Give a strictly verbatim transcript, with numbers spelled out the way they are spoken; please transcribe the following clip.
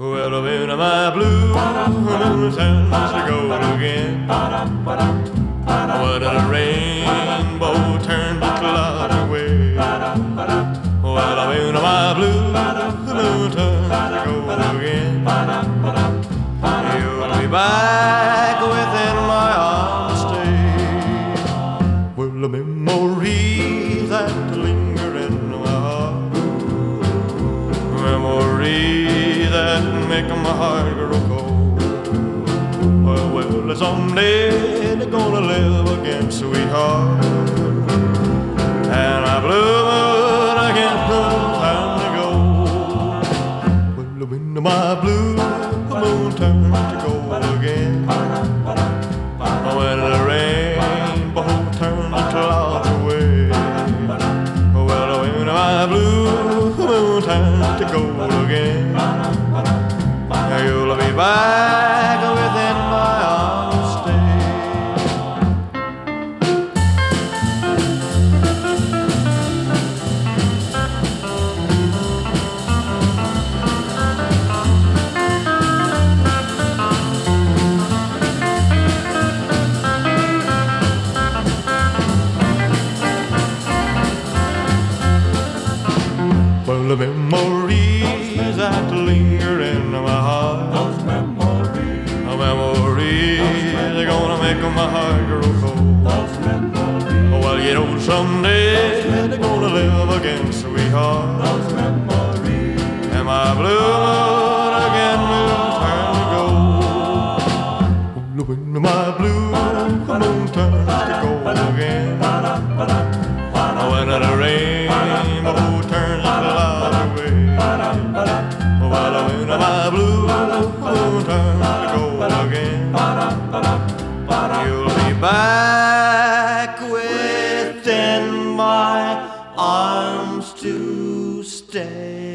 Well, when my blue moon turns to gold again, when the rainbow turns to clouds away, well, when my blue moon turns to gold again, you'll be back within my arms stay. Well, the memories that linger in my heart, memories that make my heart grow cold. Well, well, someday they're gonna live again, sweetheart, and my blue moon again no time to go. Well, when my blue moon turns to gold again, when the rainbow turns the clouds away, well, when my blue moon turns to gold again, you'll be back within my arms stay. Well, the memories that linger in my heart, Those memories, the memories are gonna make my heart grow cold. those memories, Well, you know someday they're gonna live again, sweetheart, those memories. and my blue moon again will turn to gold. Well, when my blue moon turns to gold again, when the rainbow turns the clouds away, well, when my blue moon turns to gold again, you'll be back within my arms to stay.